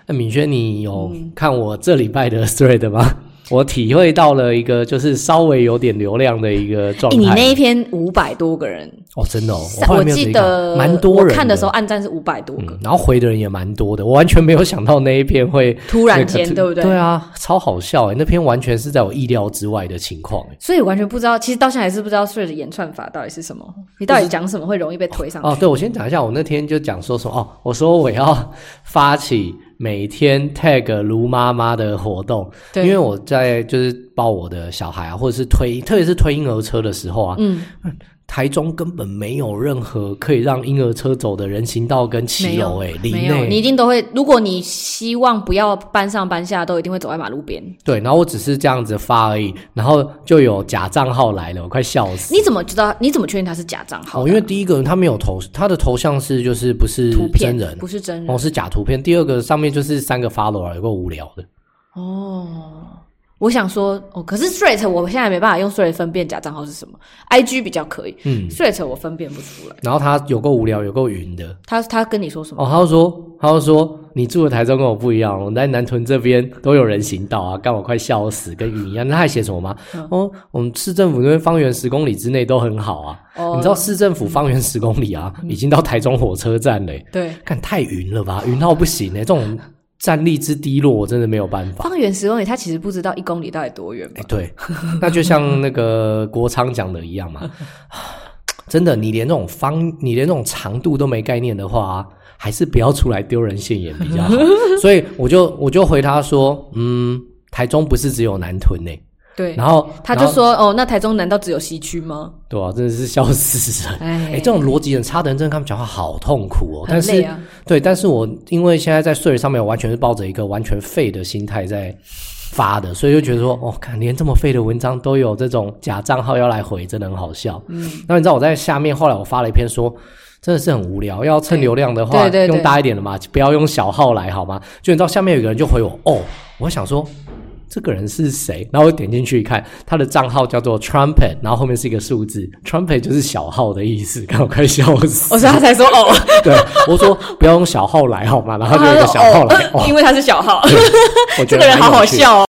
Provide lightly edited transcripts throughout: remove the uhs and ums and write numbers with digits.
那敏轩，你有看我这礼拜的 thread 吗？我体会到了一个就是稍微有点流量的一个状态。 你那一篇500多个人哦，真的哦， 我记得蛮多人的， 我看的时候按赞是500多个， 然后回的人也蛮多的，我完全没有想到那一篇会突然间，对不对？ 对啊，超好笑那篇完全是在我意料之外的情况所以完全不知道，其实到现在还是不知道 Threads 的演算法到底是什么，你到底讲什么会容易被推上去？ 对，我先讲一下，我那天就讲说什么我说我要发起每天 tag 卢妈妈的活动，因为我在就是抱我的小孩或者是特别是推婴儿车的时候台中根本没有任何可以让婴儿车走的人行道跟骑楼没有，你一定都会，如果你希望不要搬上搬下，都一定会走在马路边。 对，然后我只是这样子发而已，然后就有假账号来了，我快笑死。 你怎么确定他是假账号？ 因为第一个他没有他的头像是就是不是真人， 不是真人， 是假图片。第二个上面就是3个 follower， 有够无聊的。 我想说可是 Threads 我现在没办法用 Threads 分辨假账号是什么 ，IG 比较可以，Threads 我分辨不出来。 然后他有够无聊，有够云的。 他跟你说什么？ 他就说你住的台中跟我不一样，我在南屯这边都有人行道啊，干我快笑死，跟云一样。那他还写什么吗？我们市政府那边方圆10公里之内都很好啊。你知道市政府方圆10公里啊，已经到台中火车站了对， 看太云了吧，云到不行这种战力之低落我真的没有办法。 方圆10公里他其实不知道1公里到底多远吧对，那就像那个国昌讲的一样嘛真的你连这种长度都没概念的话还是不要出来丢人现眼比较好所以我就回他说台中不是只有南屯对， 然后他就说那台中难道只有西区吗？ 对啊，真的是笑死人这种逻辑很差的人真的他们讲话好痛苦很累啊。 但是我因为现在在Threads上面我完全是抱着一个完全废的心态在发的，所以就觉得说看连这么废的文章都有这种假账号要来回，真的很好笑那你知道我在下面后来我发了一篇说真的是很无聊，要蹭流量的话对用大一点的嘛，不要用小号来好吗？就你知道下面有一个人就回我我想说这个人是谁？然后我点进去一看，他的账号叫做 Trumpet， 然后后面是一个数字 ，Trumpet 就是小号的意思，刚我快笑死。 所以他才说对，我说不要用小号来好吗？然后就有一个小号来， 因为他是小号。 我觉得这个人好好笑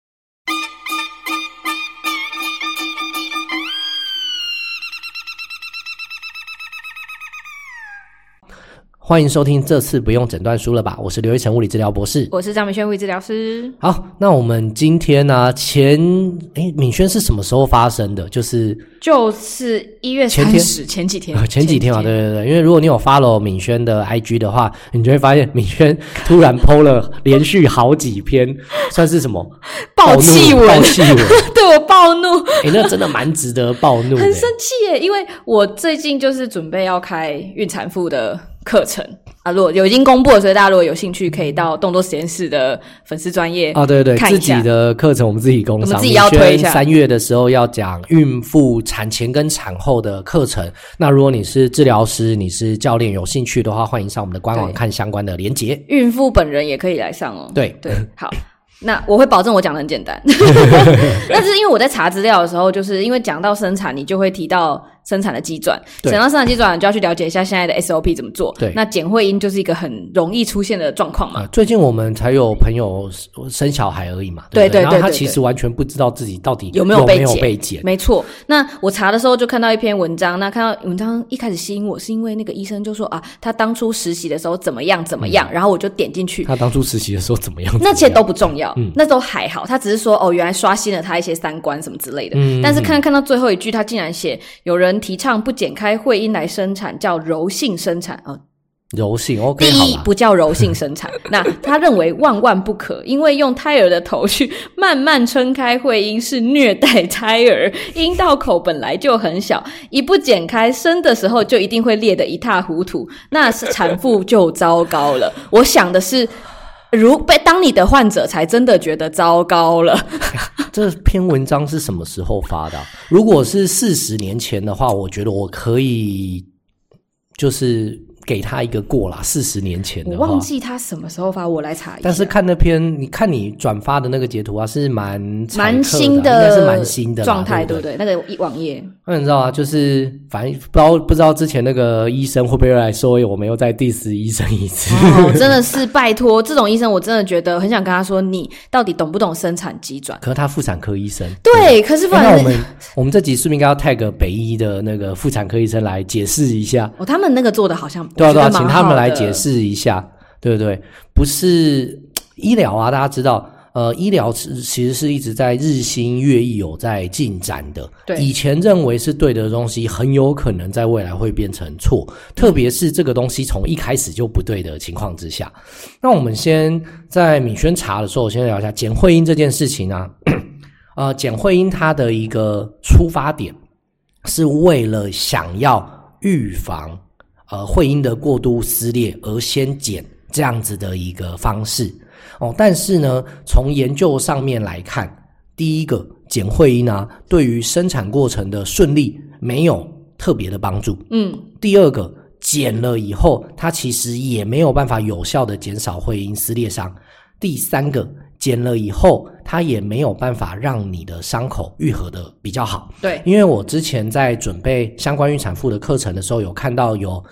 欢迎收听这次不用诊断书了吧，我是刘一成物理治疗博士， 我是张敏轩物理治疗师。 好，那我们今天呢敏轩是什么时候发生的？就是 1月30前几天嘛，对，因为如果你有 follow 敏轩的 IG 的话，你就会发现敏轩突然 po 了连续好几篇算是什么暴气文对，我暴怒那真的蛮值得暴怒的很生气耶，因为我最近就是准备要开孕产妇的课程如果已经公布了，所以大家如果有兴趣可以到动作实验室的粉丝专页对，自己的课程我们自己工商， 我们自己要推一下。 3月的时候要讲孕妇产前跟产后的课程，那如果你是治疗师你是教练有兴趣的话，欢迎上我们的官网看相关的连结， 孕妇本人也可以来上对，好那我会保证我讲得很简单但是因为我在查资料的时候，就是因为讲到生产你就会提到生产的机转，讲到生产机转就要去了解一下现在的 SOP 怎么做。 对， 那剪会阴就是一个很容易出现的状况嘛。 最近我们才有朋友生小孩而已嘛，对，然后他其实完全不知道自己到底有没有被剪。 没错，那我查的时候就看到一篇文章，那看到文章一开始吸引我是因为那个医生就说他当初实习的时候怎么样，然后我就点进去。 他当初实习的时候怎么样？ 那些都不重要，那都还好，他只是说原来刷新了他一些3观什么之类的。但是看到最后一句，他竟然写有人提倡不剪开会阴来生产，叫柔性生产柔性 OK 第一不叫柔性生产那他认为万万不可，因为用胎儿的头去慢慢撑开会阴是虐待胎儿，阴道口本来就很小，一不剪开生的时候就一定会裂得一塌糊涂，那产妇就糟糕了我想的是当你的患者才真的觉得糟糕了这篇文章是什么时候发的如果是40年前的话，我觉得我可以就是给他一个过啦，40年前的话。 我忘记他什么时候发，我来查一下。 但是看那篇，你看你转发的那个截图啊，是蛮新的， 应该是蛮新的状态，对不对？那个网页。 那你知道啊，就是反正不知道之前那个医生会不会来说我们又在 diss 医生一次。 真的是拜托，这种医生我真的觉得很想跟他说，你到底懂不懂生产机转？ 可是他妇产科医生。 对，可是那我们这集是不是应该要 tag 北医的那个妇产科医生来解释一下？ 他们那个做的好像对啊，请他们来解释一下，对不对？不是医疗啊，大家知道。医疗其实是一直在日新月异有在进展的。 对， 以前认为是对的东西，很有可能在未来会变成错，特别是这个东西从一开始就不对的情况之下。那我们先在敏轩查的时候，我先聊一下简会阴这件事情啊。简会阴它的一个出发点是为了想要预防会阴的过度撕裂而先剪这样子的一个方式。但是呢，从研究上面来看，第一个剪会阴啊，对于生产过程的顺利没有特别的帮助。第二个，剪了以后，它其实也没有办法有效的减少会阴撕裂伤。第三个，剪了以后，它也没有办法让你的伤口愈合的比较好。 对， 因为我之前在准备相关孕产妇的课程的时候，有看到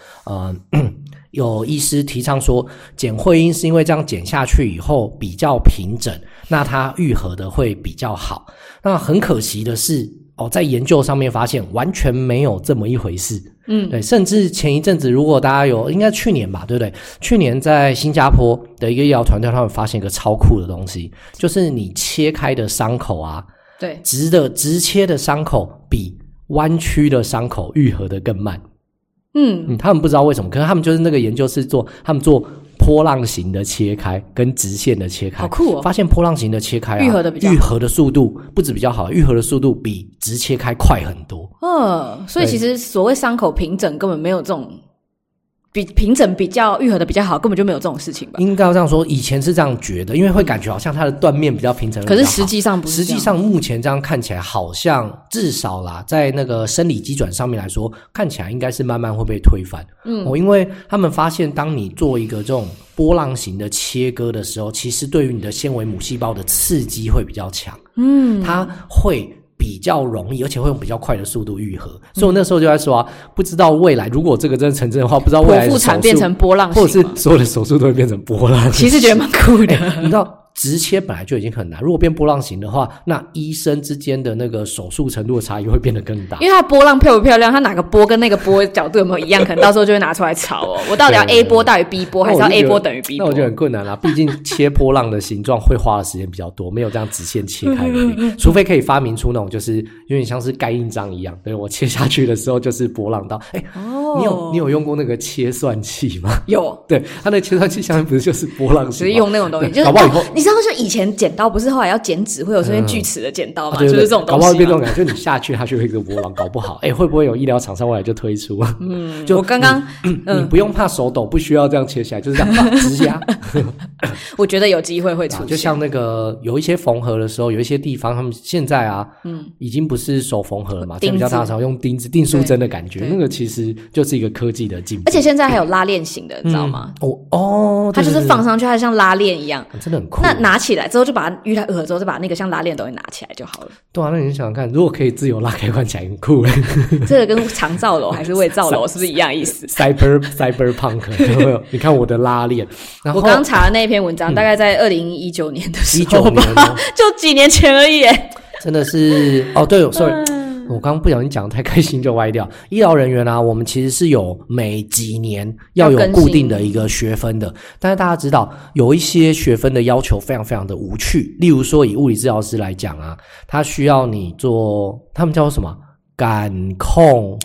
有医师提倡说，剪会阴是因为这样剪下去以后比较平整，那它愈合的会比较好。那很可惜的是，在研究上面发现完全没有这么一回事。对，甚至前一阵子，如果大家应该去年吧，对不对？去年在新加坡的一个医疗团队，他们发现一个超酷的东西，就是你切开的伤口啊， 对， 直切的伤口比弯曲的伤口愈合的更慢。他们不知道为什么，可是他们就是那个研究是他们做波浪形的切开跟直线的切开， 好酷哦！ 发现波浪形的切开愈合的比较好， 愈合的速度不止比较好，愈合的速度比直切开快很多。 所以其实所谓伤口平整根本没有这种比平整比较愈合的比较好，根本就没有这种事情吧？ 应该要这样说，以前是这样觉得，因为会感觉好像它的断面比较平整， 可是实际上不是这样。 实际上目前这样看起来，好像至少啦，在那个生理机转上面来说，看起来应该是慢慢会被推翻。因为他们发现，当你做一个这种波浪形的切割的时候，其实对于你的纤维母细胞的刺激会比较强。它会比较容易，而且会用比较快的速度愈合。所以我那时候就在说啊，不知道未来如果这个真的成真的话，不知道未来的手术剖腹产变成波浪形， 或者是所有的手术都会变成波浪形。 其实觉得蛮酷的。 你知道直切本来就已经很难，如果变波浪形的话，那医生之间的那个手术程度的差异会变得更大。 因为它波浪漂不漂亮，它哪个波跟那个波角度有没有一样，可能到时候就会拿出来吵哦。我到底要 A 波大于 B 波，还是要 A 波等于 B 波？ 那我觉得很困难啦，毕竟切波浪的形状会花的时间比较多，没有这样直线切开的。除非可以发明出那种就是有点像是盖印章一样，对，我切下去的时候就是波浪刀。你有用过那个切算器吗？ 有， 对，它那个切算器下面不是就是波浪形吗？ 只是用那种东西，就是搞不好以后你知道，就以前剪刀不是后来要剪纸会有这边锯齿的剪刀嘛， 对对对， 就是这种东西嘛。 搞不好变这种感觉，就你下去它就会一个波浪，搞不好会不会有医疗厂商未来就推出？就我刚刚你不用怕手抖，不需要这样切下来，就是这样直压。 我觉得有机会会出现， 就像那个有一些缝合的时候，有一些地方他们现在啊，已经不是手缝合了嘛，比较大常用钉子、订书针的感觉，那个其实就是一个科技的进步。 而且现在还有拉链型的，你知道吗？它就是放上去，它像拉链一样， 真的很酷。 那拿起来之后就把它愈合之后，再把那个像拉链的东西拿起来就好了。 对啊，那你想想看，如果可以自由拉开关起来，很酷。 这个跟长造楼还是未造楼是不是一样意思 ？Cyberpunk， 你看我的拉链。 我刚查的那篇文章，大概在2019年的时候吧，就几年前而已。 真的是对，sorry。我刚刚不小心讲得太开心就歪掉。医疗人员啊，我们其实是有每几年要有固定的一个学分的，但是大家知道有一些学分的要求非常非常的无趣，例如说以物理治疗师来讲啊，他需要你做他们叫什么感控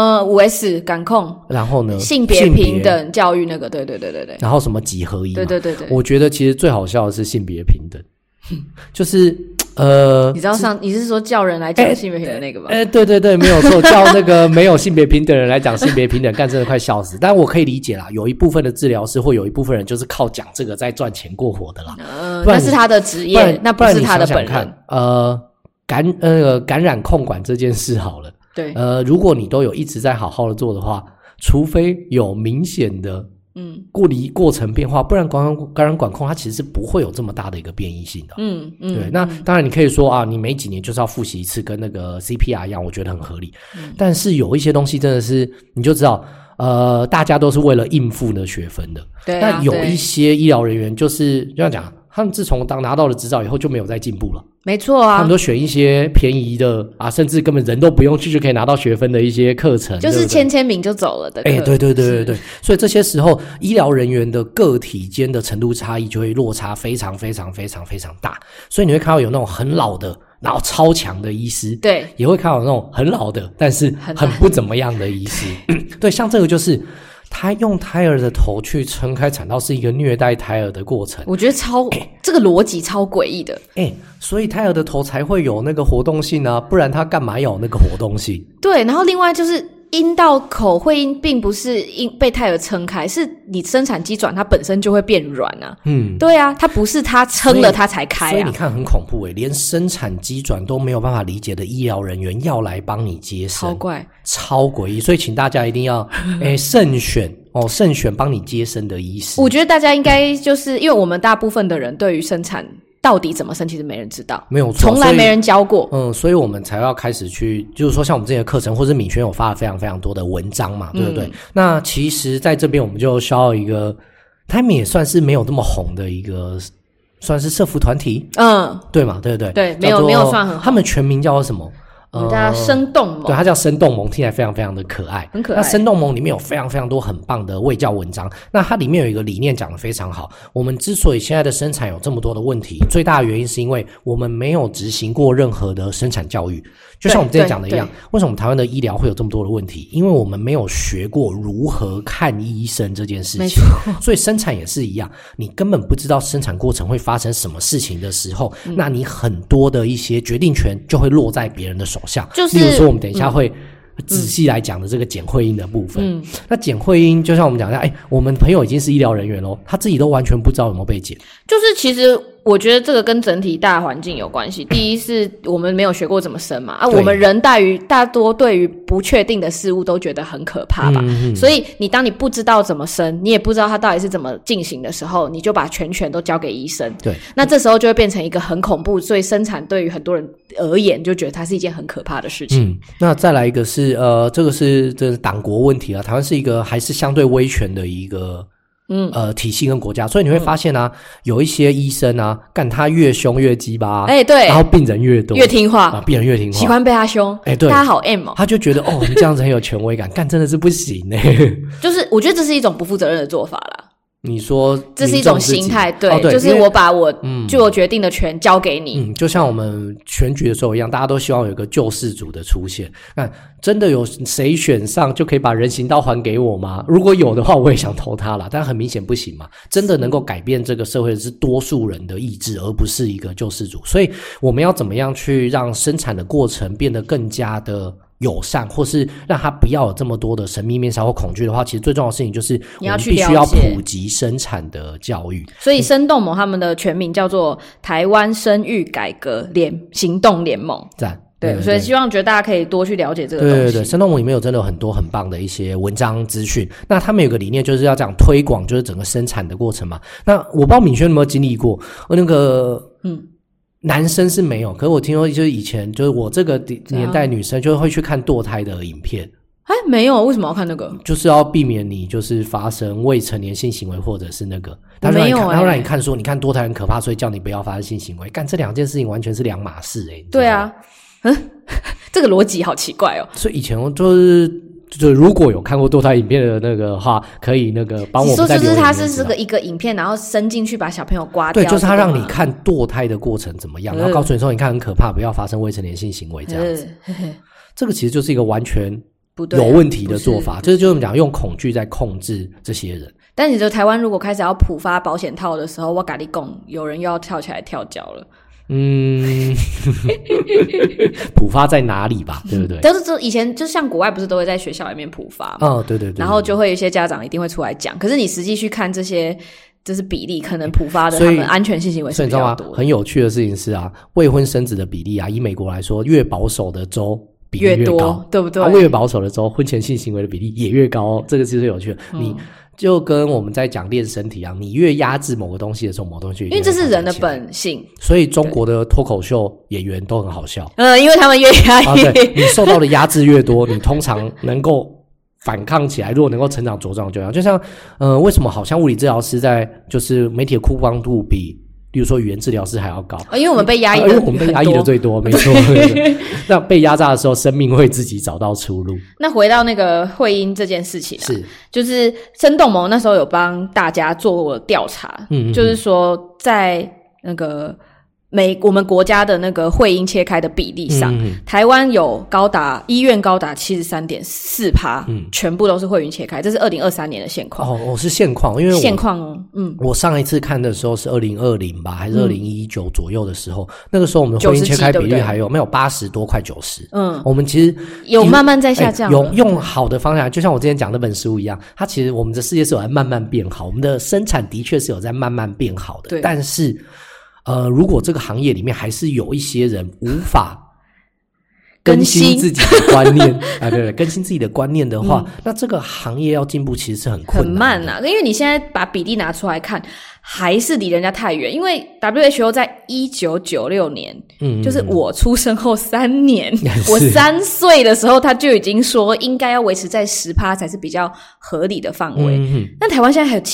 5S 感控， 然后呢性别平等教育那个，对， 然后什么几合一嘛， 对， 我觉得其实最好笑的是性别平等。就是你知道你是说叫人来讲性别平等那个吧？ 对，没有错，叫那个没有性别平等的人来讲性别平等，干真的快笑死。但我可以理解啦，有一部分的治疗师或有一部分人就是靠讲这个在赚钱过活的啦。 那是他的职业，那不是他的本人。 感染控管这件事好了， 对， 如果你都有一直在好好的做的话， 除非有明显的过程变化，不然感染管控它其实是不会有这么大的一个变异性的。对。那当然你可以说啊，你每几年就是要复习一次，跟那个 CPR 一样，我觉得很合理。但是有一些东西真的是你就知道大家都是为了应付的学分的。 对那有一些医疗人员就是这样讲，他们自从拿到了执照以后就没有再进步了。 没错啊， 他们都选一些便宜的啊，甚至根本人都不用去就可以拿到学分的一些课程， 就是签名就走了的课。 对。所以这些时候医疗人员的个体间的程度差异就会落差非常非常非常非常大。所以你会看到有那种很老的然后超强的医师， 对， 也会看到那种很老的但是很不怎么样的医师。对，像这个就是他用胎儿的头去撑开产道是一个虐待胎儿的过程， 我觉得这个逻辑超诡异的。 所以胎儿的头才会有那个活动性啊，不然他干嘛有那个活动性？对， 然后另外就是阴道口会阴并不是被胎儿撑开，是你生产机转它本身就会变软啊。对啊，它不是它撑了它才开啊。 所以你看很恐怖连生产机转都没有办法理解的医疗人员要来帮你接生， 超怪超诡异。所以请大家一定要慎选帮你接生的医师。 我觉得大家应该就是因为我们大部分的人对于生产到底怎么生其实没人知道， 没有错， 从来没人教过。 所以我们才要开始去就是说像我们这些课程或者敏轩有发了非常非常多的文章嘛，对不对？那其实在这边我们就需要一个他们也算是没有那么红的一个算是社福团体，对嘛，对不对？ 对，没有算很好。 他们全名叫做什么？ 我们叫生动盟， 对，它叫生动盟，听起来非常非常的可爱， 很可爱。 那生动盟里面有非常非常多很棒的卫教文章，那它里面有一个理念讲得非常好。我们之所以现在的生产有这么多的问题，最大的原因是因为我们没有执行过任何的生产教育。就像我们之前讲的一样，为什么我们台湾的医疗会有这么多的问题？因为我们没有学过如何看医生这件事情。所以生产也是一样，你根本不知道生产过程会发生什么事情的时候，那你很多的一些决定权就会落在别人的手上。例如说我们等一下会仔细来讲的这个简慧英的部分。那简慧英就像我们讲一下，我们朋友已经是医疗人员咯，他自己都完全不知道有没有被检。 就是其实我觉得这个跟整体大环境有关系。第一是我们没有学过怎么生嘛，我们人大多对于不确定的事物都觉得很可怕吧。所以当你不知道怎么生，你也不知道它到底是怎么进行的时候，你就把全权都交给医生。对，那这时候就会变成一个很恐怖，所以生产对于很多人而言就觉得它是一件很可怕的事情。 那再来一个是这是党国问题啊，台湾是一个还是相对威权的一个体系跟国家，所以你会发现啊，有一些医生啊，干他越凶越鸡巴， 对， 然后病人越多， 越听话啊，病人越听话， 喜欢被他凶， 对， 大家好 M 哦， 他就觉得你这样子很有权威感，干真的是不行就是我觉得这是一种不负责任的做法啦。 你说这是一种心态，对，就是我把我就我决定的权交给你。 就像我们选举的时候一样，大家都希望有一个救世主的出现。那真的有谁选上就可以把人行道还给我吗？如果有的话，我也想投他啦，但很明显不行嘛。真的能够改变这个社会的是多数人的意志，而不是一个救世主。所以我们要怎么样去让生产的过程变得更加的友善，或是让他不要有这么多的神秘面纱或恐惧的话，其实最重要的事情就是我们必须要普及生产的教育。 所以生动盟他们的全名叫做台湾生育改革行动联盟。对，所以希望觉得大家可以多去了解这个东西。对， 生动盟里面有真的有很多很棒的一些文章资讯。那他们有个理念就是要讲推广，就是整个生产的过程嘛。那我不知道敏轩有没有经历过那个男生是没有，可是我听说就是以前就是我这个年代女生就会去看堕胎的影片。 没有，为什么要看那个？ 就是要避免你就是发生未成年性行为，或者是那个他让你看说你看堕胎很可怕，所以叫你不要发生性行为。干这两件事情完全是两码事对啊，这个逻辑好奇怪哦。 所以以前就是如果有看过堕胎影片的那个话，可以那个帮我们在留言。 就是它是一个影片，然后伸进去把小朋友刮掉。 对，就是他让你看堕胎的过程怎么样，然后告诉你说你看很可怕，不要发生未成年性行为这样子。这个其实就是一个完全有问题的做法，就是我们讲用恐惧在控制这些人。 但你说台湾如果开始要普发保险套的时候，我跟你讲，有人又要跳起来跳脚了。 普发在哪里吧，对不对？ 但是以前就像国外不是都会在学校里面普发嘛？ 对， 然后就会有一些家长一定会出来讲，可是你实际去看这些就是比例，可能普发的他们安全性行为是比较多的。 很有趣的事情是啊，未婚生子的比例啊，以美国来说，越保守的州比例越高， 越多，对不对？ 越保守的时候，婚前性行为的比例也越高，这个是最有趣的。你就跟我们在讲练身体一样，你越压制某个东西的时候，某个东西因为这是人的本性， 所以中国的脱口秀演员都很好笑。 因为他们越压抑， 对，你受到的压制越多，你通常能够反抗起来，如果能够成长茁壮就好。就像为什么好像物理治疗师在就是媒体的曝光度比比如说语言治疗师还要高， 因为我们被压抑的， 因为我们被压抑的最多，没错。那被压榨的时候，生命会自己找到出路。 那回到那个会阴这件事情是就是生动盟那时候有帮大家做调查，就是说在那个我们国家的那个会阴切开的比例上，台湾有医院高达 73.4%，全部都是会阴切开，这是2023年的现况。 是现况，因为现况我上一次看的时候是2020吧，还是2019左右的时候，那个时候我们的会阴切开比率还有没有80多快90，我们其实有慢慢在下降， 有用好的方向，就像我之前讲那本书一样，它其实我们的世界是有在慢慢变好，我们的生产的确是有在慢慢变好的，但是如果这个行业里面还是有一些人无法更新自己的观念对，更新自己的观念的话，那这个行业要进步其实是很困难的， 很慢啊。因为你现在把比例拿出来看，还是离人家太远。因为 WHO 在1996年，就是我出生后3年，我3岁的时候，他就已经说应该要维持在 10% 才是比较合理的范围。但台湾现在还有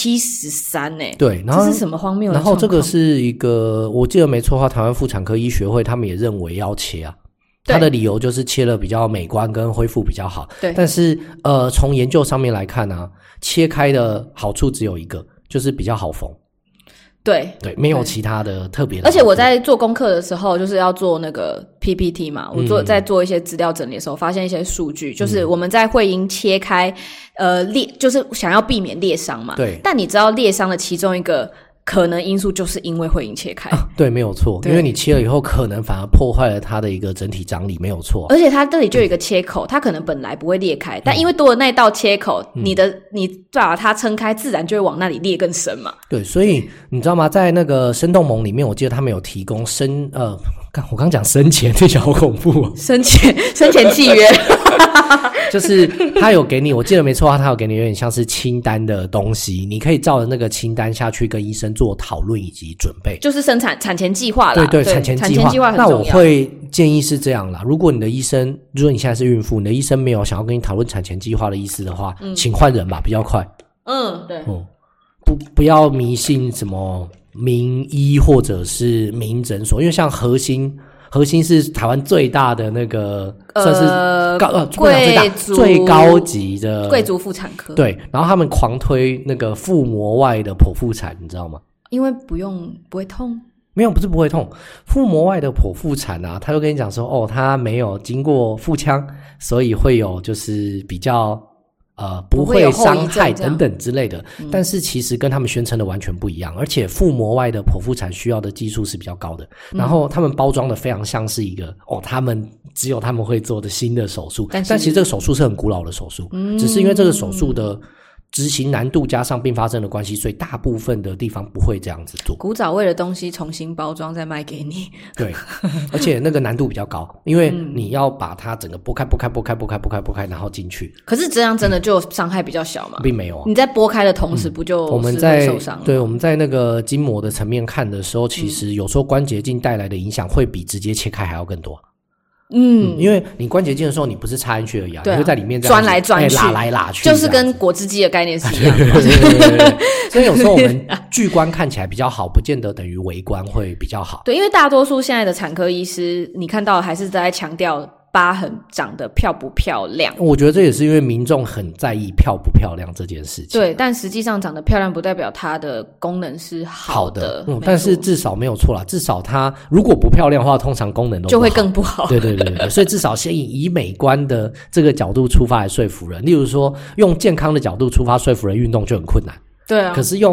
73耶， 对，然后这是什么荒谬的状况？然后这个是一个，我记得没错的话，台湾妇产科医学会他们也认为要切啊。他的理由就是切了比较美观跟恢复比较好，对。但是从研究上面来看啊，切开的好处只有一个，就是比较好缝。对，没有其他的特别的。 而且我在做功课的时候，就是要做那个 PPT 嘛，我在做一些资料整理的时候，发现一些数据，就是我们在会阴切开就是想要避免裂伤嘛。对。但你知道裂伤的其中一个可能因素就是因为会阴切开，对， 没有错，因为你切了以后可能反而破坏了它的一个整体张力，没有错。 而且它这里就有一个切口，它可能本来不会裂开，但因为多了那道切口，你把它撑开，自然就会往那里裂更深嘛。 对，所以你知道吗？在那个生动盟里面，我记得他们有提供我刚讲生前，听起来好恐怖哦。 生前契约。 就是他有给你，我记得没错，他有给你有点像是清单的东西，你可以照着那个清单下去跟医生做讨论以及准备， 就是产前计划啦。 对，产前计划很重要。那我会建议是这样啦，如果你的医生，如果你现在是孕妇，你的医生没有想要跟你讨论产前计划的意思的话，请换人吧，比较快。对。不要迷信什么名医或者是名诊所，因为像核心是台湾最大的那个，算是最高级的贵族妇产科。对， 然后他们狂推那个腹膜外的剖腹产，你知道吗？ 因为不会痛。 没有，不是不会痛，腹膜外的剖腹产啊，他就跟你讲说，他没有经过腹腔，所以会有就是比较不会伤害等等之类的，但是其实跟他们宣称的完全不一样，而且腹膜外的剖腹产需要的技术是比较高的，然后他们包装的非常像是一个只有他们会做的新的手术，但其实这个手术是很古老的手术，只是因为这个手术的执行难度加上并发症的关系，所以大部分的地方不会这样子做。 古早味的东西重新包装再卖给你。 对，而且那个难度比较高，因为你要把它整个剥开，然后进去。 可是这样真的就伤害比较小吗？ 并没有啊。你在剥开的同时不就我们在受伤了？对，我们在那个筋膜的层面看的时候，其实有时候关节镜带来的影响会比直接切开还要更多。因为你关节镜的时候，你不是插进去而已，你会在里面这样钻来钻去， 拉来拉去， 就是跟果汁机的概念是一样的。 对，所以有时候我们巨观看起来比较好，不见得等于微观会比较好。 对，因为大多数现在的产科医师，你看到还是在强调疤痕长得漂不漂亮。 我觉得这也是因为民众很在意漂不漂亮这件事情。 对，但实际上长得漂亮不代表它的功能是好的。 但是至少没有错啦，至少它如果不漂亮的话，通常功能都不好， 就会更不好。 对，所以至少先以美观的这个角度出发来说服人。例如说，用健康的角度出发说服人运动就很困难。 对啊。 可是用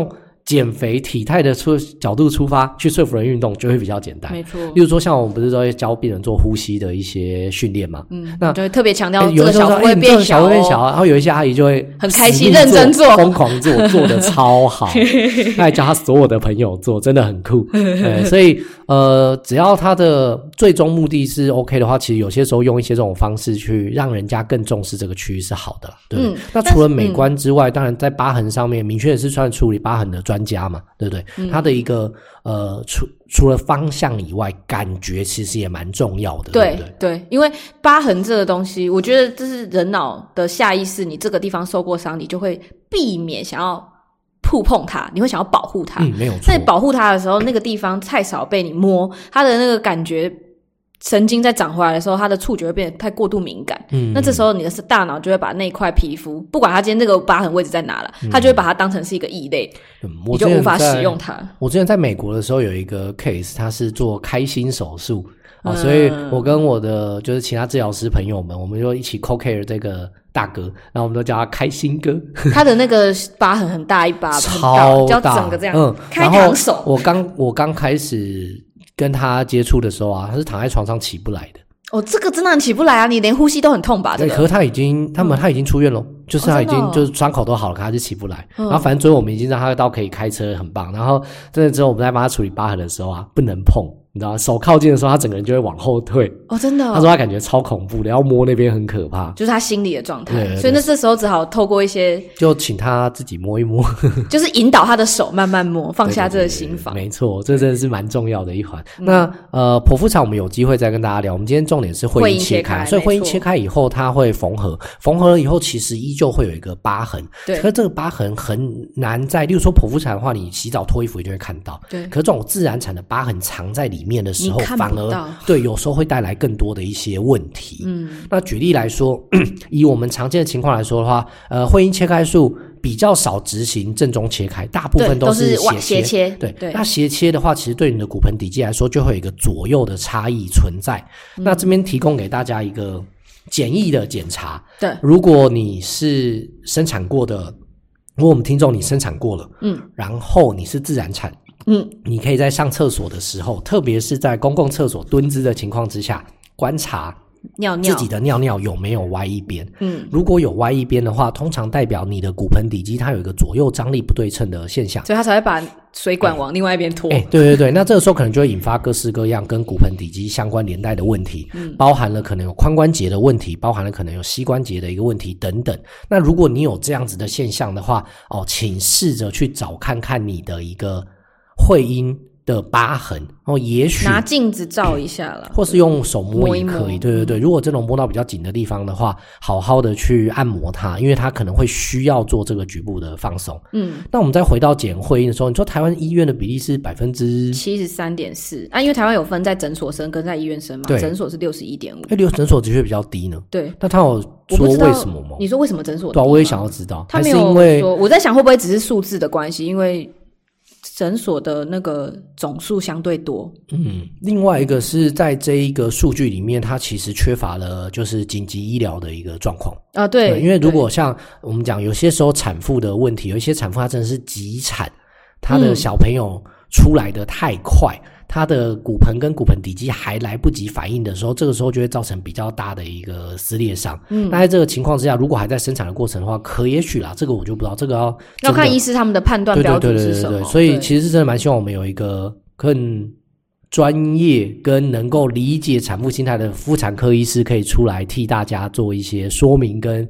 减肥体态的角度出发去说服人运动就会比较简单。 没错， 例如说像我们不是都会教病人做呼吸的一些训练嘛，那就会特别强调有的时候这个小腹会变小哦， 然后有一些阿姨就会很开心认真做， 疯狂做得超好，他还教他所有的朋友做，真的很酷。所以只要他的最终目的是 OK 的话，其实有些时候用一些这种方式去让人家更重视这个区域是好的，对不对？那除了美观之外，当然在疤痕上面，明确是算处理疤痕的专家嘛，对不对？他的一个除了方向以外，感觉其实也蛮重要的，对不对？ 对，因为疤痕这个东西，我觉得这是人脑的下意识，你这个地方受过伤，你就会避免想要触碰它，你会想要保护它。 没有错。 在保护它的时候，那个地方太少被你摸，它的那个感觉神经在长回来的时候，它的触觉会变得太过度敏感。那这时候你的大脑就会把那块皮肤，不管它今天这个疤痕位置在哪了，它就会把它当成是一个异类，你就无法使用它。 我之前在美国的时候有一个 case， 他是做开心手术所以我跟我的就是其他治疗师朋友们，我们就一起 co-care 这个大哥，然后我们都叫他开心哥。 他的那个疤痕很大一疤， 超大， 叫整个这样，开膛手。 我刚开始跟他接触的时候他是躺在床上起不来的。 这个真的很起不来啊！你连呼吸都很痛吧？ 对，可是他已经出院了，就是他已经就是伤口都好了，可他就起不来。然后反正最后我们已经让他到可以开车，很棒。然后真的之后我们在帮他处理疤痕的时候不能碰。你知道手靠近的时候他整个人就会往后退。 真的他说他感觉超恐怖的，要摸那边很可怕， 就是他心理的状态。 对， 所以这时候只好透过一些， 就请他自己摸一摸， 就是引导他的手慢慢摸，放下这个心防。 没错，这真的是蛮重要的一环。那剖腹产我们有机会再跟大家聊，我们今天重点是会阴切开，所以会阴切开以后它会缝合了以后其实依旧会有一个疤痕。 对， 可是这个疤痕很难在例如说剖腹产的话，你洗澡脱衣服一定会看到。 对， 可是这种自然产的疤痕藏在里面的时候，反而对有时候会带来更多的一些问题。那举例来说以我们常见的情况来说的话，会阴切开术比较少执行正中切开，大部分都是斜切。对，那斜切的话其实对你的骨盆底肌来说就会有一个左右的差异存在。那这边提供给大家一个简易的检查。 对， 如果你是生产过的，如果我们听众你生产过了然后你是自然产你可以在上厕所的时候，特别是在公共厕所蹲姿的情况之下，观察自己的尿尿有没有歪一边。如果有歪一边的话，通常代表你的骨盆底肌它有一个左右张力不对称的现象， 所以它才会把水管往另外一边拖。 对，那这个时候可能就会引发各式各样跟骨盆底肌相关连带的问题，包含了可能有髋关节的问题，包含了可能有膝关节的一个问题等等。那如果你有这样子的现象的话请试着去找看看你的一个会阴的疤痕也许拿镜子照一下啦， 或是用手摸也可以。对，如果这种摸到比较紧的地方的话，好好的去按摩它，因为它可能会需要做这个局部的放松。那我们再回到检会阴的时候，你说台湾医院的比例是 73.4%， 因为台湾有分在诊所生跟在医院生嘛，诊所是 61.5%。 诊所的确比较低呢。对，那他有说为什么吗？ 你说为什么诊所低？ 对，我也想要知道。 他没有说，我在想会不会只是数字的关系，因为诊所的那个总数相对多。 另外一个是在这一个数据里面，它其实缺乏了就是紧急医疗的一个状况对，因为如果像我们讲有些时候产妇的问题，有一些产妇她真的是急产，她的小朋友出来的太快，他的骨盆跟骨盆底肌还来不及反应的时候，这个时候就会造成比较大的一个撕裂伤。那在这个情况之下，如果还在生产的过程的话，也许啦，这个我就不知道，这个要看医师他们的判断标准是什么。 对，所以其实是真的蛮希望我们有一个更专业跟能够理解产妇心态的妇产科医师，可以出来替大家做一些说明跟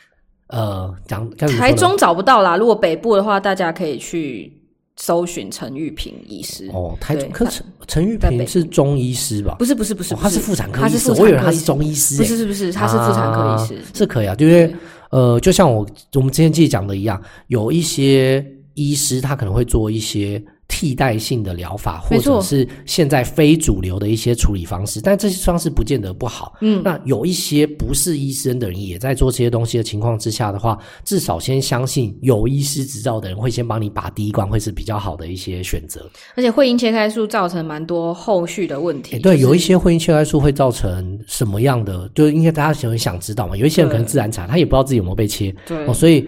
台中找不到啦，如果北部的话，大家可以去搜寻陈玉萍医师。 台中可陈玉萍是中医师吧？ 不是， 他是妇产科医师，我以为他是中医师。 不是，他是妇产科医师。 是可以因为就像我们之前自己讲的一样，有一些医师他可能会做一些替代性的疗法，或者是现在非主流的一些处理方式，但这些方式不见得不好。那有一些不是医生的人也在做这些东西的情况之下的话，至少先相信有医师执照的人会先帮你把第一关，会是比较好的一些选择。 而且会阴切开术造成蛮多后续的问题。 对，有一些会阴切开术会造成什么样的，就应该大家想知道嘛。有一些人可能自然产，他也不知道自己有没有被切。 对， 所以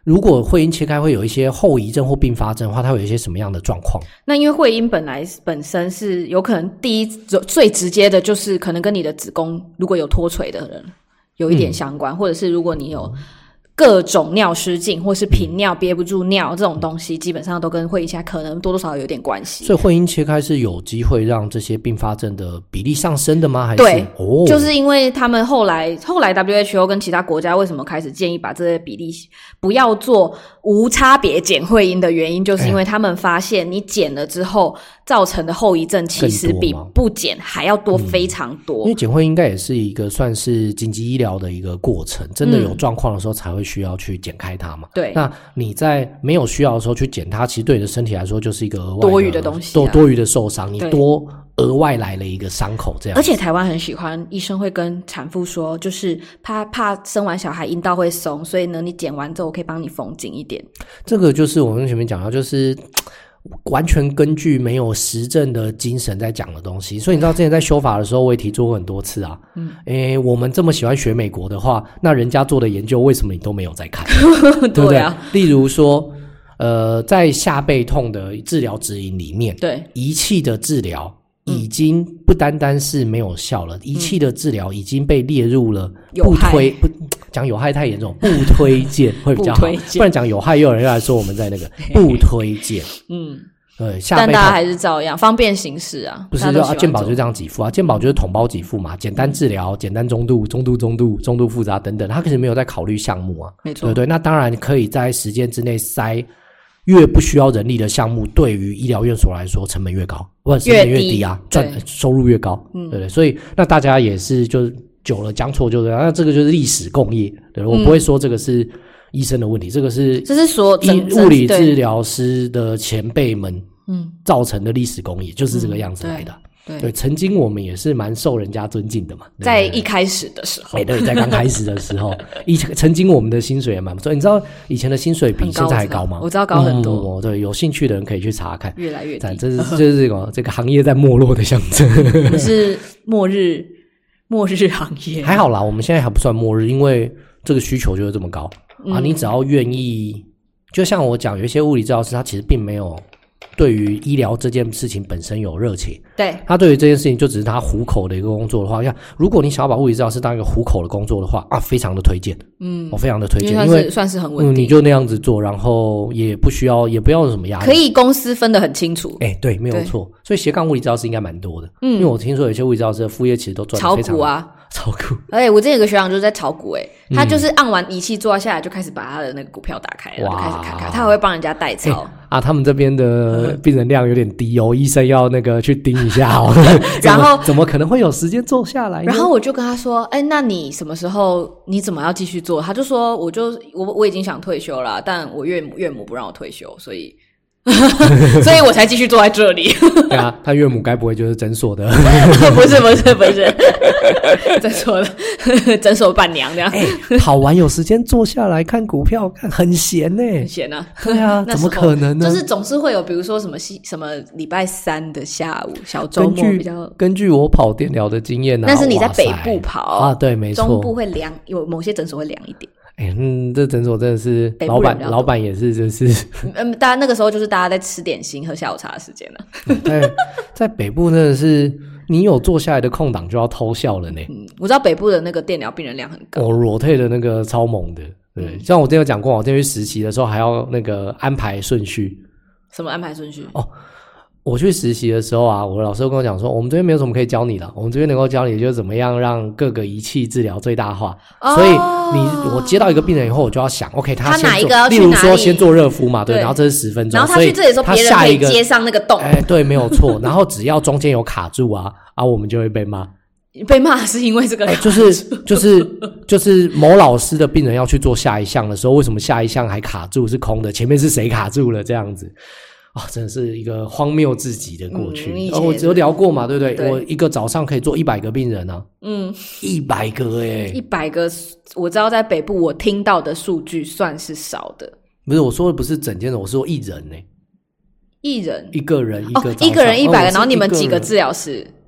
如果会阴切开会有一些后遗症或并发症的话，它会有一些什么样的状况？ 那因为会阴本身是有可能第一最直接的就是可能跟你的子宫如果有脱垂的人有一点相关，或者是如果你有各种尿失禁或是频尿憋不住尿这种东西，基本上都跟会阴切开可能多多少少有点关系。 所以会阴切开是有机会让这些并发症的比例上升的吗？还是对，就是因为他们后来 WHO 跟其他国家为什么开始建议把这些比例不要做无差别减会阴的原因，就是因为他们发现你减了之后造成的后遗症其实比不减还要多非常多。 因为减会应该也是一个算是紧急医疗的一个过程，真的有状况的时候才会需要去剪开它嘛。 对， 那你在没有需要的时候去剪它，其实对你的身体来说就是一个额外的多余的东西多余的受伤，你多额外来了一个伤口这样。 而且台湾很喜欢，医生会跟产妇说，就是怕生完小孩阴道会松，所以呢你剪完之后我可以帮你缝紧一点。这个就是我们前面讲到，就是完全根据没有实证的精神在讲的东西。所以你知道之前在修法的时候我也提出过很多次啊，我们这么喜欢学美国的话，那人家做的研究为什么你都没有在看？对不对？例如说在下背痛的治疗指引里面， 对仪器的治疗已经不单单是没有效了，仪器的治疗已经被列入了不讲有害太严重，不推荐会比较好，不然讲有害又有人来说我们在那个不推荐。 但大家还是照样方便行事啊。 不是健保就这样给付啊，健保就是统包给付嘛，简单治疗、简单中度、中度复杂等等，他可是没有在考虑项目啊。 没错， 对，那当然可以在时间之内塞越不需要人力的项目，对于医疗院所来说成本越高，不成本越低啊，收入越高。对不对？所以那大家也是就久了讲错就是那这个就是历史共业。对，我不会说这个是医生的问题，这是所物理治疗师的前辈们造成的历史工业，就是这个样子来的。对，曾经我们也是蛮受人家尊敬的嘛， 在一开始的时候， 对，在刚开始的时候，曾经我们的薪水也蛮不错。你知道以前的薪水比现在还高吗？ 我知道高很多。 对，有兴趣的人可以去查看， 越来越低。 这是这个行业在没落的象征。 是末日行业。 还好啦，我们现在还不算末日，因为这个需求就是这么高啊。你只要愿意，就像我讲，有一些物理治疗师他其实并没有对于医疗这件事情本身有热情， 对， 他对于这件事情就只是他糊口的一个工作的话，如果你想要把物理治疗师当一个糊口的工作的话啊，非常的推荐，我非常的推荐，因为算是很稳定， 你就那样子做，然后也不要有什么压力， 可以公司分得很清楚， 对，没有错，所以斜杠物理治疗师应该蛮多的，因为我听说有些物理治疗师的副业其实都赚得非常炒股啊。 炒股， 我之前有个学长就是在炒股，他就是按完仪器坐下来就开始把他的那个股票打开了，就开始看，他还会帮人家代操。 他们这边的病人量有点低哦，医生要那个去盯一下哦。 然后怎么可能会有时间坐下来呢？ 然后我就跟他说，那你什么时候你怎么要继续做？他就说，我已经想退休了，但我岳母不让我退休，所以我才继续坐在这里。 对啊，他岳母该不会就是诊所的？ 不是，诊所的诊所伴娘这样。 好玩，有时间坐下来看股票，很闲呢， 很闲啊。 对啊，怎么可能呢？ 就是总是会有，比如说什么礼拜三的下午小周末比较。 根据我跑电疗的经验呢， 但是你在北部跑啊， 对，没错， 中部会凉，有某些诊所会凉一点。 这诊所真的是老板也是就是大家那个时候就是大家在吃点心喝下午茶的时间了。 在北部真的是你有坐下来的空档就要偷笑了呢。 我知道北部的那个电疗病人量很高 ，rotate 的那个超猛的。对，像我之前有讲过，我之前去实习的时候还要那个安排顺序。 什么安排顺序？ 我去实习的时候啊，我的老师跟我讲说，我们这边没有什么可以教你的，我们这边能够教你就是怎么样让各个仪器治疗最大化。所以我接到一个病人以后，我就要想 ，OK， 他哪一个要去哪里？ 例如说先做热敷嘛，对，然后这是10分钟， 然后他去这里的时候，别人可以接上那个洞。 对，没有错。然后只要中间有卡住啊，我们就会被骂。 被骂是因为这个， 就是某老师的病人要去做下一项的时候，为什么下一项还卡住是空的？前面是谁卡住了？这样子。真的是一个荒谬至极的过去。我只有聊过嘛，对不对？我一个早上可以做100个病人啊。100个 100个，我知道在北部我听到的数据算是少的。 不是，我说的不是整间的，我说一人一人一个人一个人100个，然后你们几个治疗师？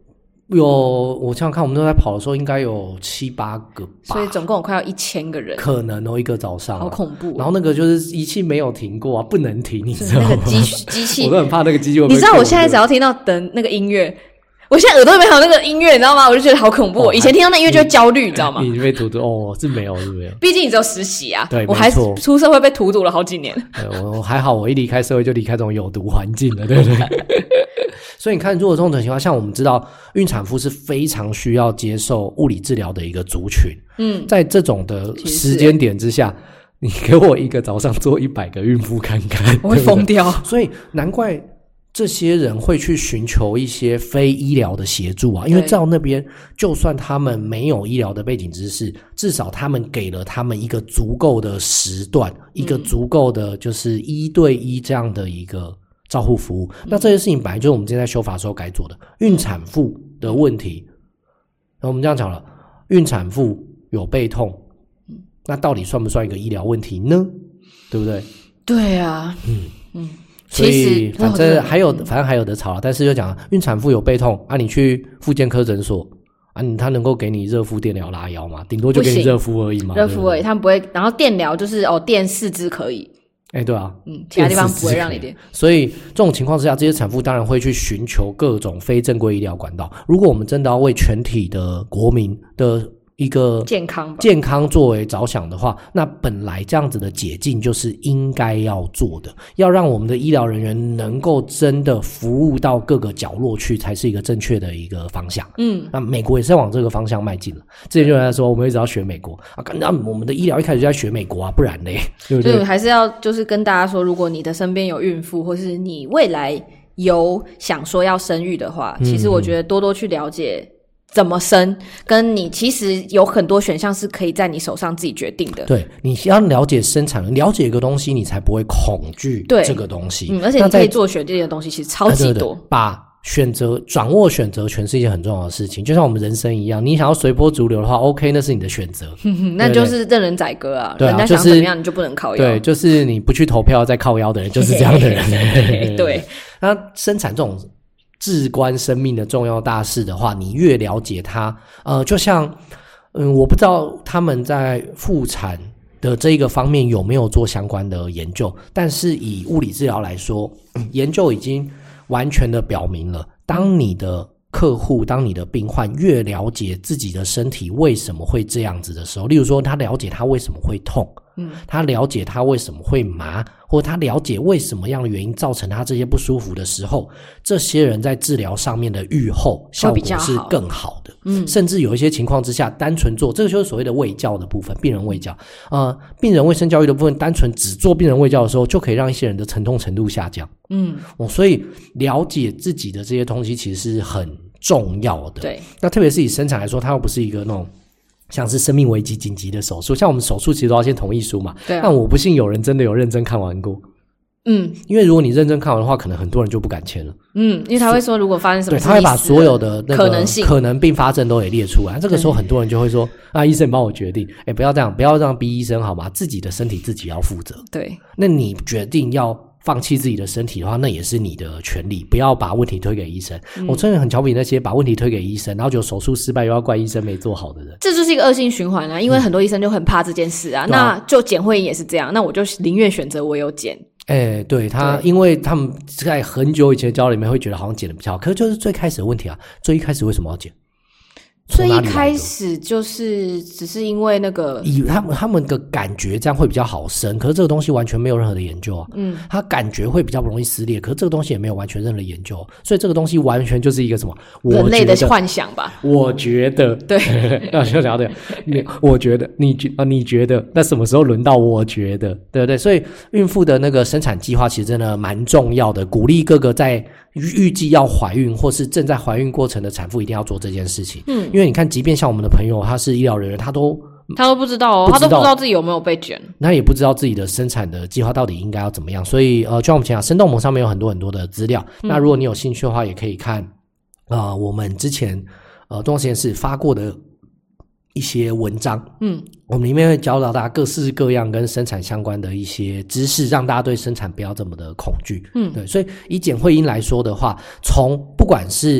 我想想看，我们都在跑的时候应该有7-8个吧， 所以总共有快要1000个人， 可能一个早上， 好恐怖。 然后那个就是仪器没有停过啊，不能停，你知道吗？ 那个机器我都很怕那个机器会被。 你知道我现在只要听到等那个音乐，我现在耳朵里面还有那个音乐，你知道吗？我就觉得好恐怖。以前听到那音乐就会焦虑，你知道吗？ 你被荼毒是没有。 毕竟你只有实习啊， 对， 我还出社会被荼毒了好几年。 我还好，我一离开社会就离开这种有毒环境了，对不对？所以你看，如果这种情况，像我们知道，孕产妇是非常需要接受物理治疗的一个族群。在这种的时间点之下，你给我一个早上做100个孕妇看看， 我会疯掉。 所以难怪这些人会去寻求一些非医疗的协助啊，因为在那边，就算他们没有医疗的背景知识，至少他们给了他们一个足够的时段，一个足够的就是1对1这样的一个照护服务。那这些事情本来就是我们今天在修法的时候该做的。孕产妇的问题，我们这样讲了，孕产妇有背痛，那到底算不算一个医疗问题呢？对不对？对啊， 所以反正还有得吵了。但是就讲孕产妇有背痛啊，你去复健科诊所啊，他能够给你热敷、电疗、拉腰吗？顶多就给你热敷而已嘛。 热敷而已，他们不会。然后电疗就是电4支可以。 对啊， 其他地方不会让你电。 所以这种情况之下，这些产妇当然会去寻求各种非正规医疗管道。如果我们真的要为全体的国民的一个健康作为着想的话，那本来这样子的解禁就是应该要做的，要让我们的医疗人员能够真的服务到各个角落去，才是一个正确的一个方向。那美国也是往这个方向迈进了。之前就有人说我们一直要学美国啊，那我们的医疗一开始就在学美国啊，不然嘞，对不对？ 所以还是要就是跟大家说，如果你的身边有孕妇，或是你未来有想说要生育的话，其实我觉得多多去了解怎么生，跟你其实有很多选项是可以在你手上自己决定的。 对，你要了解生产，了解一个东西，你才不会恐惧这个东西。 而且你可以做选这些东西，其实超级多。 把掌握选择权是一件很重要的事情，就像我们人生一样，你想要随波逐流的话 OK， 那是你的选择。 那就是任人宰割啊， 对啊， 人家想怎么样你就不能靠腰。 对，就是你不去投票再靠腰的人就是这样的人。 对， 那生产这种至关生命的重要大事的话，你越了解它，就像我不知道他们在妇产的这一个方面有没有做相关的研究，但是以物理治疗来说，研究已经完全的表明了，当你的客户，当你的病患越了解自己的身体为什么会这样子的时候，例如说他了解他为什么会痛，他了解他为什么会麻，或他了解为什么样的原因造成他这些不舒服的时候，这些人在治疗上面的预后效果是更好的。甚至有一些情况之下，单纯做这个就是所谓的卫教的部分，病人卫教，病人卫生教育的部分，单纯只做病人卫教的时候，就可以让一些人的疼痛程度下降。所以了解自己的这些东西其实是很重要的。 对， 那特别是以生产来说，它又不是一个那种像是生命危机紧急的手术，像我们手术其实都要先同意书嘛。 对啊， 但我不信有人真的有认真看完过。因为如果你认真看完的话，可能很多人就不敢签了。因为他会说如果发生什么事， 对，他会把所有的那个可能并发症都给列出来。这个时候很多人就会说医生帮我决定。不要这样，不要让逼医生好吗？自己的身体自己要负责。 对， 那你决定要放弃自己的身体的话，那也是你的权利，不要把问题推给医生。我真的很瞧不起那些把问题推给医生，然后就手术失败又要怪医生没做好的人。 这就是一个恶性循环啊，因为很多医生就很怕这件事啊。那就检会也是这样，那我就宁愿选择我有检。 对，因为他们在很久以前的教里面会觉得好像检的比较好，可是就是最开始的问题啊，最一开始为什么要检？ 最一开始就是只是因为那个以他们的感觉这样会比较好生，可是这个东西完全没有任何的研究啊。他感觉会比较不容易撕裂，可是这个东西也没有完全任何的研究，所以这个东西完全就是一个什么人类的幻想吧。 我觉得对， 那就聊的我觉得你觉得那什么时候轮到我觉得，对不对？所以孕妇的那个生产计划其实真的蛮重要的，鼓励各个在预计要怀孕或是正在怀孕过程的产妇一定要做这件事情。因为你看即便像我们的朋友他是医疗人员，他都不知道他都不知道自己有没有被卷， 那也不知道自己的生产的计划到底应该要怎么样。所以就像我们讲生动盟上面有很多很多的资料，那如果你有兴趣的话也可以看我们之前东方实验室发过的一些文章。我们里面会教导大家各式各样跟生产相关的一些知识，让大家对生产不要这么的恐惧。对，所以以简慧英来说的话，从不管是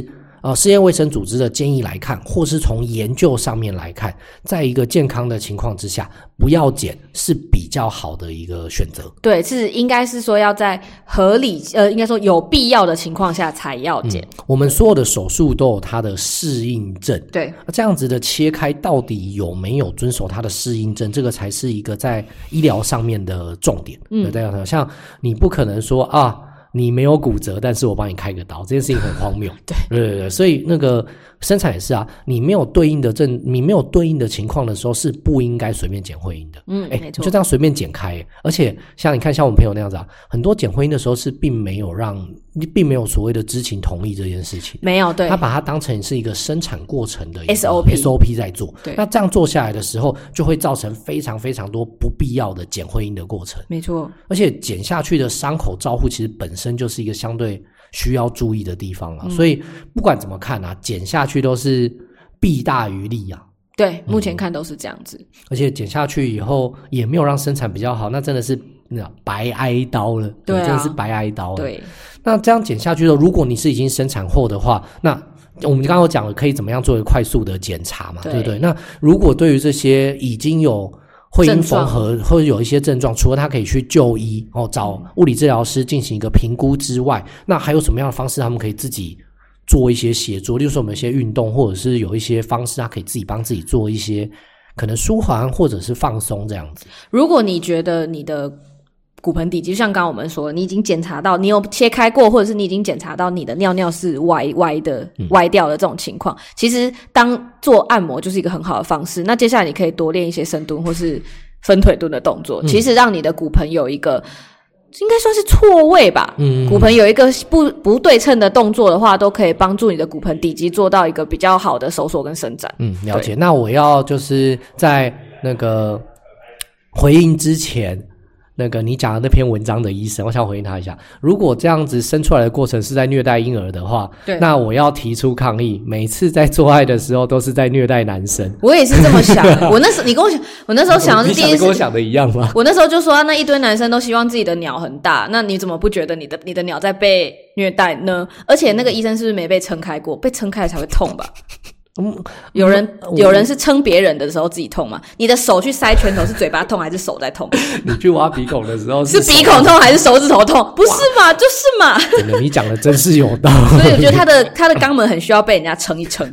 世界卫生组织的建议来看，或是从研究上面来看，在一个健康的情况之下，不要减是比较好的一个选择。 对，是应该是说要在合理应该说有必要的情况下才要减。 我们所有的手术都有它的适应症， 对， 这样子的切开到底有没有遵守它的适应症，这个才是一个在医疗上面的重点。像你不可能说你没有骨折，但是我帮你开个刀，这件事情很荒谬。对，所以那个生产也是你没有对应的情况的时候，是不应该随便剪会阴的。没错，就这样随便剪开。而且像你看，像我们朋友那样子很多剪会阴的时候是并没有所谓的知情同意这件事情， 没有，对， 他把它当成是一个生产过程的一个 SOP 在做。 对， 那这样做下来的时候，就会造成非常非常多不必要的剪会阴的过程。 没错， 而且剪下去的伤口照护其实本身就是一个相对需要注意的地方所以不管怎么看剪下去都是弊大于利对，目前看都是这样子。 而且剪下去以后也没有让生产比较好，那真的是白挨刀了。 对， 真的是白挨刀了。 对， 那这样剪下去的，如果你是已经生产后的话，那我们刚刚有讲了可以怎么样做一个快速的检查嘛，对不对？那如果对于这些已经有会阴缝合或者有一些症状，除了他可以去就医找物理治疗师进行一个评估之外，那还有什么样的方式他们可以自己做一些协助？例如说我们一些运动，或者是有一些方式他可以自己帮自己做一些可能舒缓或者是放松这样子。 如果你觉得你的骨盆底肌就像刚刚我们说，你已经检查到你有切开过，或者是你已经检查到你的尿尿是歪掉的这种情况，其实当做按摩就是一个很好的方式。那接下来你可以多练一些深蹲或是分腿蹲的动作，其实让你的骨盆有一个应该算是错位吧，骨盆有一个不对称的动作的话，都可以帮助你的骨盆底肌做到一个比较好的收缩跟伸展。 了解。那我要就是在那个回应之前，那个你讲的那篇文章的医生，我想回应他一下。如果这样子生出来的过程是在虐待婴儿的话，那我要提出抗议。每次在做爱的时候都是在虐待男生。 我也是这么想的。我那时候想的是第一次， 你想的跟我想的一样吗？ 我那时候就说那一堆男生都希望自己的鸟很大，那你怎么不觉得你的鸟在被虐待呢？而且那个医生是不是没被撑开过？被撑开才会痛吧？有人是撑别人的时候自己痛吗？你的手去塞拳头是嘴巴痛还是手在痛？ 你去挖鼻孔的时候是鼻孔痛还是手指头痛？不是嘛，就是嘛。 真的，你讲的真是有道理。 所以我觉得他的肛门很需要被人家撑一撑。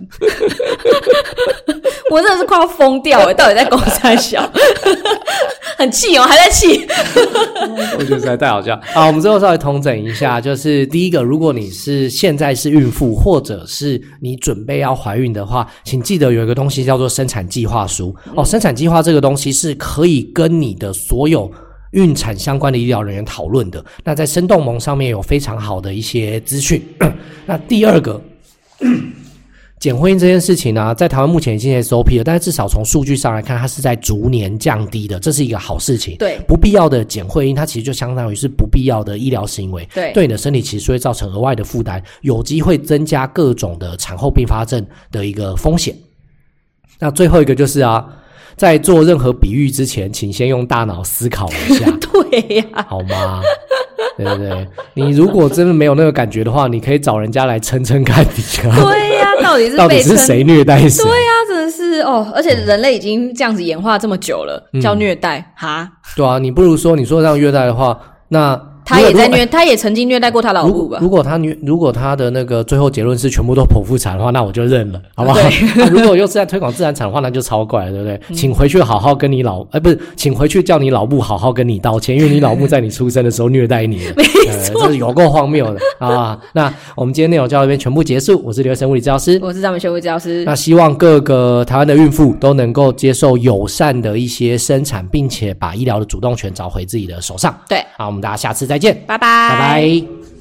我真的是快要疯掉了，到底在公三小？很气还在气。 我觉得实在太好笑。好，我们最后稍微统整一下，就是第一个，如果你是现在是孕妇，或者是你准备要怀孕的话，请记得有一个东西叫做生产计划书。生产计划这个东西是可以跟你的所有孕产相关的医疗人员讨论的。那在生动盟上面有非常好的一些资讯。那第二个。减会阴这件事情呢，在台湾目前已经 SOP 了，但是至少从数据上来看，它是在逐年降低的，这是一个好事情。 对， 不必要的减会阴，它其实就相当于是不必要的医疗行为，对你的身体其实会造成额外的负担，有机会增加各种的产后并发症的一个风险。那最后一个就是在做任何比喻之前，请先用大脑思考一下。 对呀， 好吗？对不对？你如果真的没有那个感觉的话，你可以找人家来撑撑看你。 对呀，到底是谁虐待谁？ 对呀，真的是而且人类已经这样子演化这么久了，叫虐待哈？ 对啊，你不如说你说这样虐待的话，那他也曾经虐待过他老婆吧？ 如果他的那个最后结论是全部都剖腹产的话，那我就认了，好不好？如果又是在推广自然产的话，那就超怪了，对不对？请回去好好跟你请回去叫你老母好好跟你道歉，因为你老母在你出生的时候虐待你了， 没错， 这是有够荒谬的啊！那我们今天内容就到这边全部结束。我是刘医生物理治疗师， 我是张美璇物理治疗师。 那希望各个台湾的孕妇都能够接受友善的一些生产，并且把医疗的主动权找回自己的手上。 对， 好，我们大家下次再见， 拜拜。 拜拜。